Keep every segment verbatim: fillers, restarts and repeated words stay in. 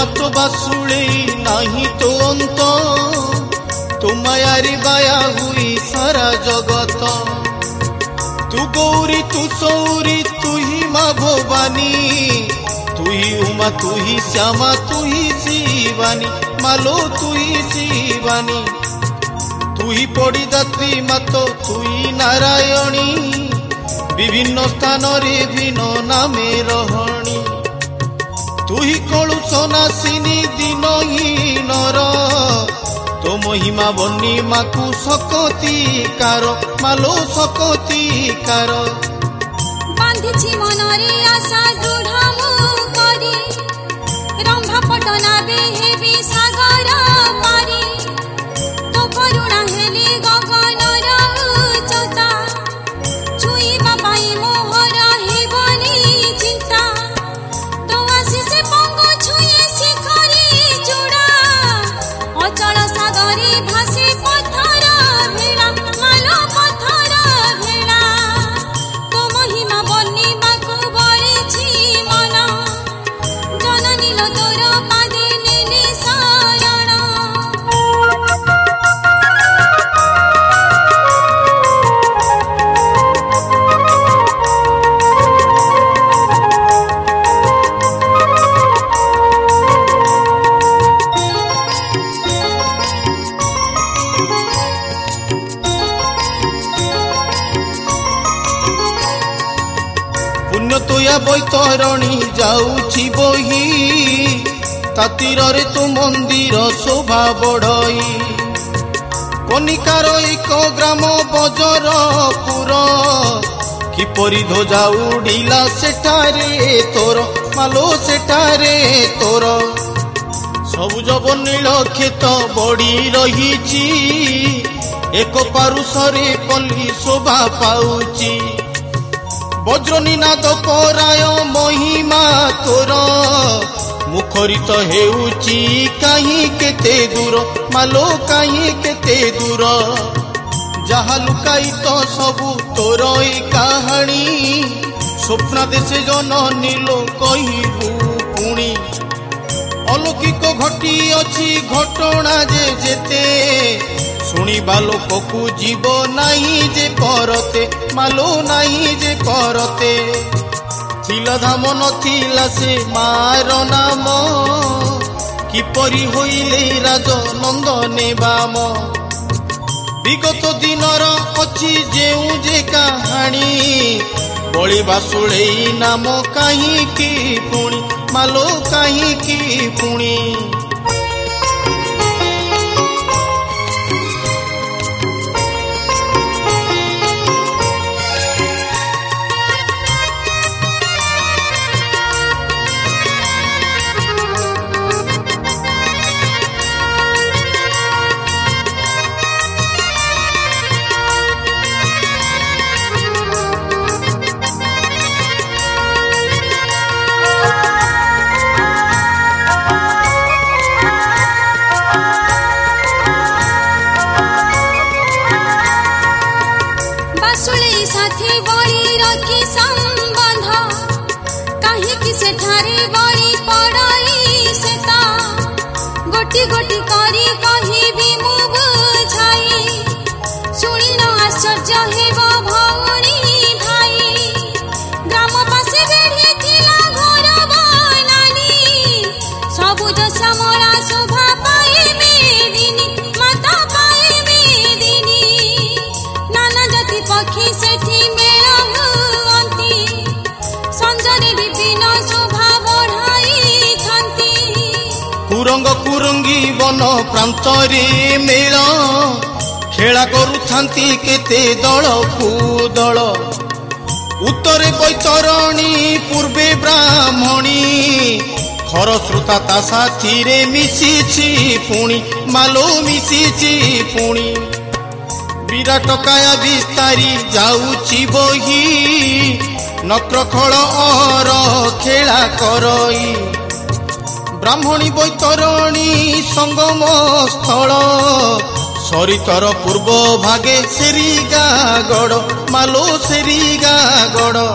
हाथ बासुले नाही तो अंत तुमायारी बाया हुई सारा जगत तू गौरी तू सौरी तू ही माँ भवानी तू ही उमा तू ही श्यामा तू ही शिवानी मालो तू ही शिवानी तू ही पड़ी दात्री मातो तू ही नारायणी विभिन्न स्थान रे भिन्न नामे रहणी तू ही कलु सनासिनी दिन ही नर तो महिमा बनी माकु सकती कार मालो सकती कार बांधिछि मनरे आशा दृढ़ मु करी रंभा पटना बेहेबी सागर पारी तो करुणा हेले गगन उच्चता छुईबा पाई मोहर हेबनी चिंता तो आशीष पंगु छुए शिखरी चूड़ा अचल सागरी भासी पत्थर भेड़ा मालो पत्थर भेड़ा तो महिमा बनी बाकु बळिछि मन जननी लो तोर पादे नेले शरण पुण्य तोया बैतरणी जाऊछि बही तातीर रे तू मंदिर शोभा बढ़ई कनिकार एक ग्राम बजरपुर किपरि ध्वजा उड़िला सेठारे तोर मालो सेठारे तोर सबुज नील खेत बड़ी रहीछि एक पारुषरे पल्ली शोभा पाउछि वज्रनी नाद कराय महिमा तोर मुखरित हेउची कहीं केते दूर मालो कहीं केते दूर जहा लुकाई तो सबु तोर कहानी स्वप्न देशे जननी लो कहबू पुणी अलौकिक घटी अछि घटना जे जेते शुणिबा लोककु जीव नाही जे परते मालो नाही जे परते थिला धाम नथिला से मार नाम किपरि होइले राज नंदने बाम विगत दिनर अछि जेउ जे कहानी बळी बासुळे नाम काहे की पुणी मालो काहे की पुणी बासुळे साथी बळी रखी संबंध काहे कि सेठारे बळी पड़ई सेता गोटी गोटी करी कहिबी मु बुझाई शुणी न आश्चर्य हेब भौणी भाई ग्राम पासे बेढ़ी थिला घर बनानी सबुज श्यामला शोभा पाए बेदिनी माता पाए बेदिनी नाना जाति पक्षी सेठी मेला हुअंती संजरे विपिन शोभा बढ़ाई छंती कुरंग कुरंगी वन प्रांतरे मेल खेला करुथांती केते दल कुदल उत्तरे बैतरणी पूर्वे ब्राह्मणी खरस्रोता ता साथी रे मिशिछि पुणी मालो मिशिछि पुणी विराट काया विस्तारी जाऊछि बही नक्रखल अर खेला करई ब्राह्मणी बैतरणी संगम स्थल सरितर पूर्व भागे सेरीगागड़ मालो सेरीगागड़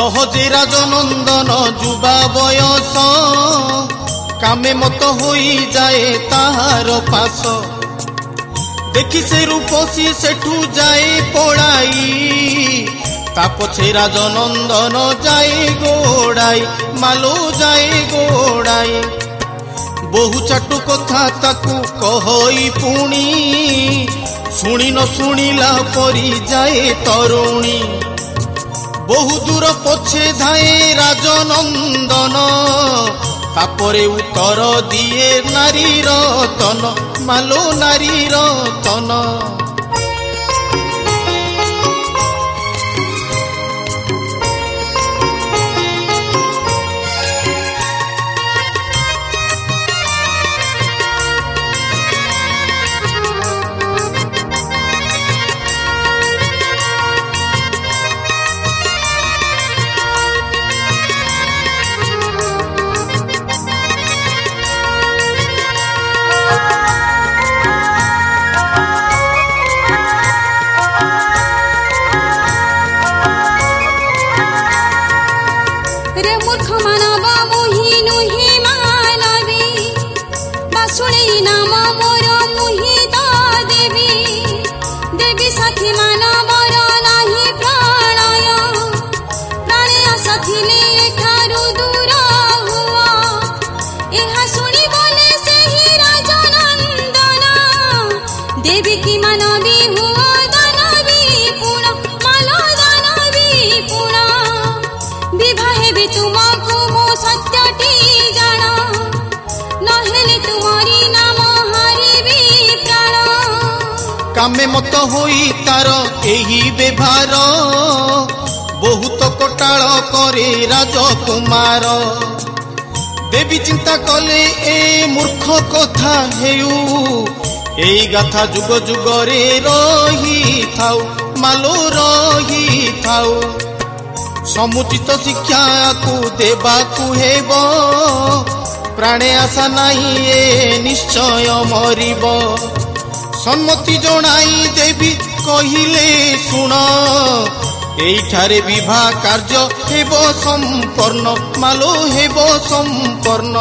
সহজে রাজনন্দন যুবা বয়স কামে মত হই যায় তাহার পাশ দেখি সে রূপসী সেঠু যায় পড়াই তা পছে রাজনন্দন যায় গোড়াই মালো যায় গোড়াই বহু চাটু কথা তাকু কহই পুଣି শুনি ন শুনিলা পরি যায় তরুণী বহু দূর পছে ধায়ে রাজনন্দন তাপরে উত্তর দিয়ে নারী রতন মালো নারী রতন रे मूर्ख मानव मुहि नुहि मानवी बासुणी नाम मोर मुहि तो देवी देवी साथी मानवर नाही प्रणय प्राणय साथिले एठारु दूर हुआ एहा सुनी बोले सेहि राजनंदन देवी की मानवी हुआ दानवी पुण मालो दानवी पुण विवाहे भी तुमको मो सत्यटी जाना नहेले तुम्हारी नाम हारिबी प्राण कामे मत होई तार एही व्यवहार बहुत कोटाल करे राजकुमार देवी चिंता कले ए मूर्ख कथा हेउ एई गाथा जुग जुगरे रही थाउ मालो रही थाउ समुचित शिक्षा को देवा हेब प्राणे आशा नहीं ए निश्चय मरिब सम्मति जनाई देवी कहिले सुन एठारे विवाह कार्य हेब संपन्न मालो हेब संपन्न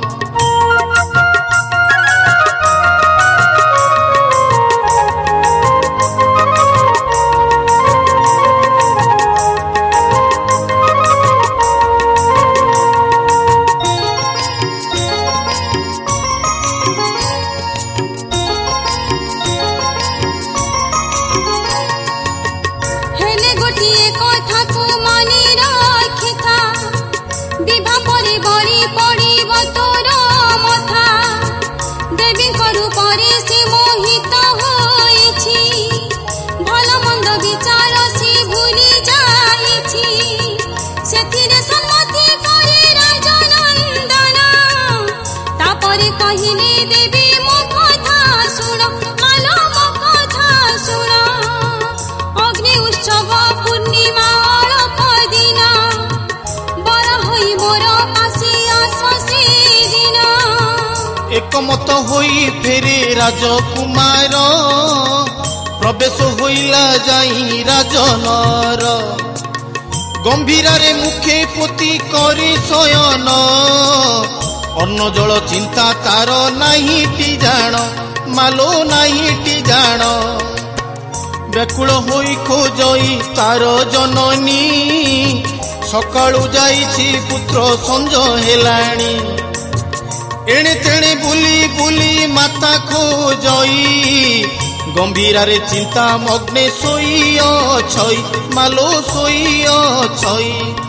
गोटिए कथा को मानि रखिथा विवाह परे बड़ी पड़िब तोर मथा देवी करू परे से मोहित होइछि भल मंद विचार से भूली जाइछि सेथिरे सम्मति करे राजनंदन तापरे कहिले देवी मो कथा सुन मालो मो कथा सुन अग्नि उत्सव पूर्णिमा अल्प दिन बर होई मोर पासी आस से दिन एकमत होई फेरे राजकुमार प्रवेश होइला जाई राजनर गंभीरारे मुखे पोती करी शयन अन्न जल चिंता तार नाही टी जान मालो नाही टी जान व्याकुल होई खोजई तार जननी सकाळु जाइछि पुत्र संज हेलाणी एणे तेणे बुली बुली माता खोजई गंभीरारे चिंता मग्ने सोई अछई मालो सोई अछई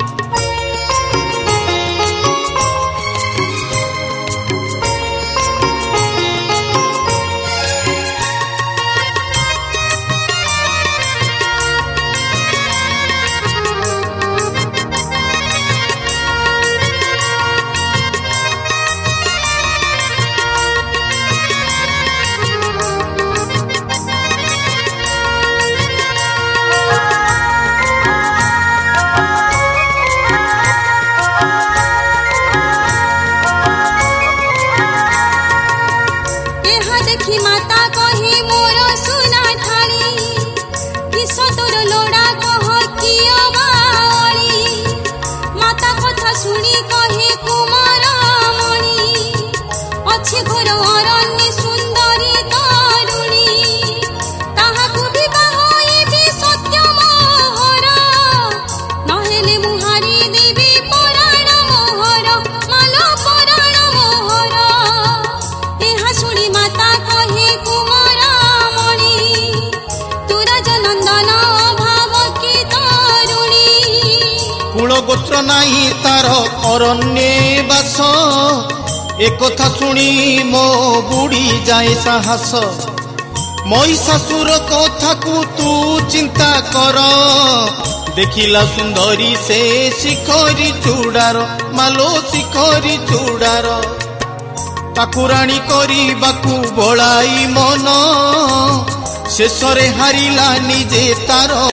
देखी माता कही मोर सुना थाली किस तोर लोड़ा कह किया बाली ଅରଣ୍ୟ ସୁନ୍ଦରୀ ତରୁଣୀ ତାହାକୁ ବିବାହ ହେବି ସତ୍ୟ ମୋହର ନହେଲେ ମୁଁ ହାରି ଦେବି ପରାଣ ମୋହର ମାଲ ପରାଣ ମୋହର। ଏହା ଶୁଣି ମାତା କହେ କୁମାରମଣି ତୁ ରାଜନନ୍ଦନ ଭାବ କି ତରୁଣୀ। କୁଳ ଗୋତ୍ର ନାହିଁ ତାର ଅରଣ୍ୟେ ବାସ একথা শুনি মো বুড়ি যায় সাহস। মহিষাসুর কথাকু তু চিন্তা কর দেখিলা সুন্দরী সে শিখরি চূড়ার মালো শিখরি চূড়ার তাকু রাণী করিবাকু বড়াই মন শেষরে হারিলা নিজে তার।